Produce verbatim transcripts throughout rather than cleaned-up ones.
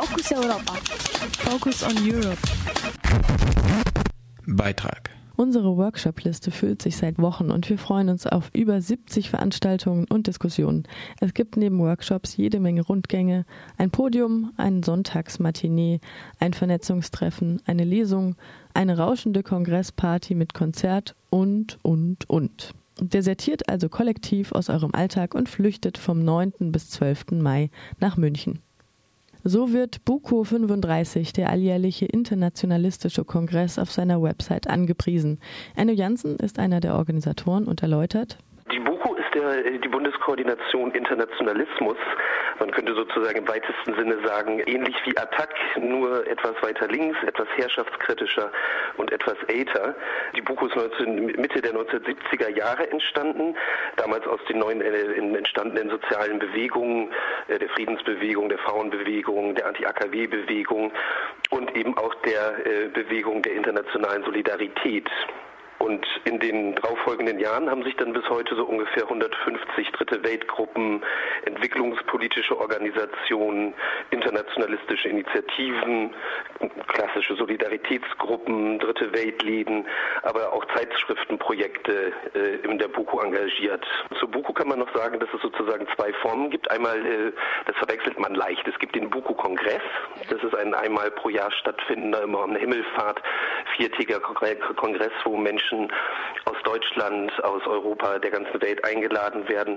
Fokus Europa. Focus on Europe. Beitrag. Unsere Workshop-Liste füllt sich seit Wochen und wir freuen uns auf über siebzig Veranstaltungen und Diskussionen. Es gibt neben Workshops jede Menge Rundgänge, ein Podium, einen Sonntagsmatinee, ein Vernetzungstreffen, eine Lesung, eine rauschende Kongressparty mit Konzert und, und, und. Desertiert also kollektiv aus eurem Alltag und flüchtet vom neunten bis zwölften Mai nach München. So wird BUKO fünfunddreißig, der alljährliche internationalistische Kongress, auf seiner Website angepriesen. Enno Jansen ist einer der Organisatoren und erläutert: Die BUKO ist der, die Bundeskoordination Internationalismus. Man könnte sozusagen im weitesten Sinne sagen, ähnlich wie Attac, nur etwas weiter links, etwas herrschaftskritischer und etwas älter. Die BUKO ist neunzehn, Mitte der neunzehnhundertsiebziger Jahre entstanden, damals aus den neuen äh, entstandenen sozialen Bewegungen, äh, der Friedensbewegung, der Frauenbewegung, der Anti-A K W-Bewegung und eben auch der äh, Bewegung der internationalen Solidarität. Und in den darauffolgenden Jahren haben sich dann bis heute so ungefähr hundertfünfzig Dritte Weltgruppen, entwicklungspolitische Organisationen, internationalistische Initiativen, klassische Solidaritätsgruppen, Dritte Weltläden, aber auch Zeitschriftenprojekte äh, in der BUKO engagiert. Zur BUKO kann man noch sagen, dass es sozusagen zwei Formen gibt. Einmal, äh, das verwechselt man leicht, es gibt den BUKO-Kongress. Das ist ein einmal pro Jahr stattfindender, immer um eine Himmelfahrt, viertägiger Kongress, wo Menschen aus Deutschland, aus Europa, der ganzen Welt eingeladen werden,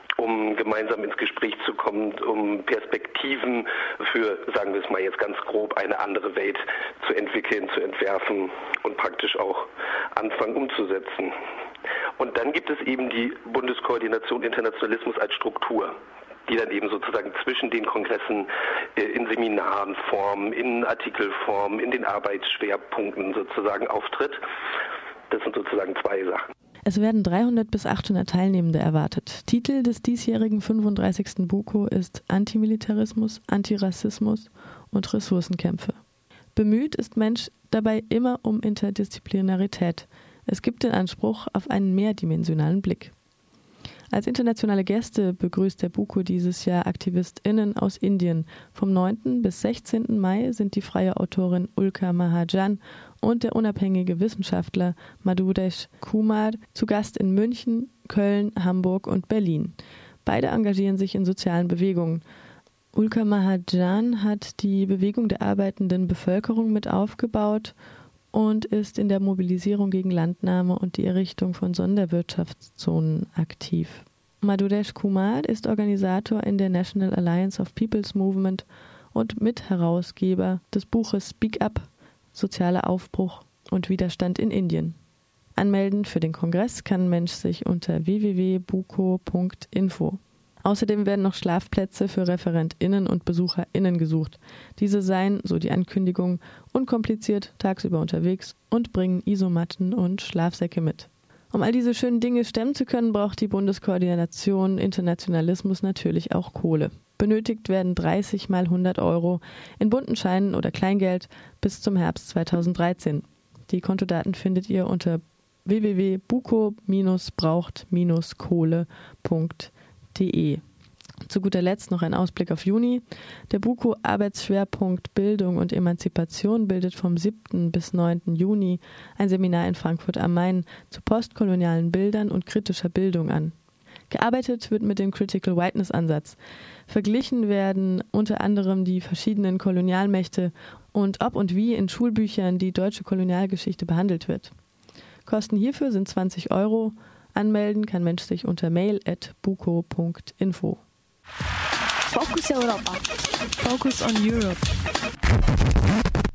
um gemeinsam ins Gespräch zu kommen, um Perspektiven für, sagen wir es mal jetzt ganz grob, eine andere Welt zu entwickeln, zu entwerfen und praktisch auch anfangen umzusetzen. Und dann gibt es eben die Bundeskoordination Internationalismus als Struktur, die dann eben sozusagen zwischen den Kongressen äh, in Seminarenform, in Artikelform, in den Arbeitsschwerpunkten sozusagen auftritt. Das sind sozusagen zwei Sachen. Es werden dreihundert bis achthundert Teilnehmende erwartet. Titel des diesjährigen fünfunddreißigsten BUKO ist Antimilitarismus, Antirassismus und Ressourcenkämpfe. Bemüht ist Mensch dabei immer um Interdisziplinarität. Es gibt den Anspruch auf einen mehrdimensionalen Blick. Als internationale Gäste begrüßt der BUKO dieses Jahr AktivistInnen aus Indien. Vom neunten bis sechzehnten Mai sind die freie Autorin Ulka Mahajan und der unabhängige Wissenschaftler Madhudesh Kumar zu Gast in München, Köln, Hamburg und Berlin. Beide engagieren sich in sozialen Bewegungen. Ulka Mahajan hat die Bewegung der arbeitenden Bevölkerung mit aufgebaut und ist in der Mobilisierung gegen Landnahme und die Errichtung von Sonderwirtschaftszonen aktiv. Madhudesh Kumar ist Organisator in der National Alliance of People's Movement und Mitherausgeber des Buches Speak Up – Sozialer Aufbruch und Widerstand in Indien. Anmelden für den Kongress kann Mensch sich unter w w w punkt buko punkt info. Außerdem werden noch Schlafplätze für ReferentInnen und BesucherInnen gesucht. Diese seien, so die Ankündigung, unkompliziert tagsüber unterwegs und bringen Isomatten und Schlafsäcke mit. Um all diese schönen Dinge stemmen zu können, braucht die Bundeskoordination Internationalismus natürlich auch Kohle. Benötigt werden dreißig mal hundert Euro in bunten Scheinen oder Kleingeld bis zum Herbst zweitausenddreizehn. Die Kontodaten findet ihr unter w w w punkt buko braucht kohle punkt de. Zu guter Letzt noch ein Ausblick auf Juni. Der BUKO-Arbeitsschwerpunkt Bildung und Emanzipation bildet vom siebten bis neunten Juni ein Seminar in Frankfurt am Main zu postkolonialen Bildern und kritischer Bildung an. Gearbeitet wird mit dem Critical Whiteness-Ansatz. Verglichen werden unter anderem die verschiedenen Kolonialmächte und ob und wie in Schulbüchern die deutsche Kolonialgeschichte behandelt wird. Kosten hierfür sind zwanzig Euro. Anmelden kann Mensch sich unter mail at buko punkt info. Focus Europa. Focus on Europe.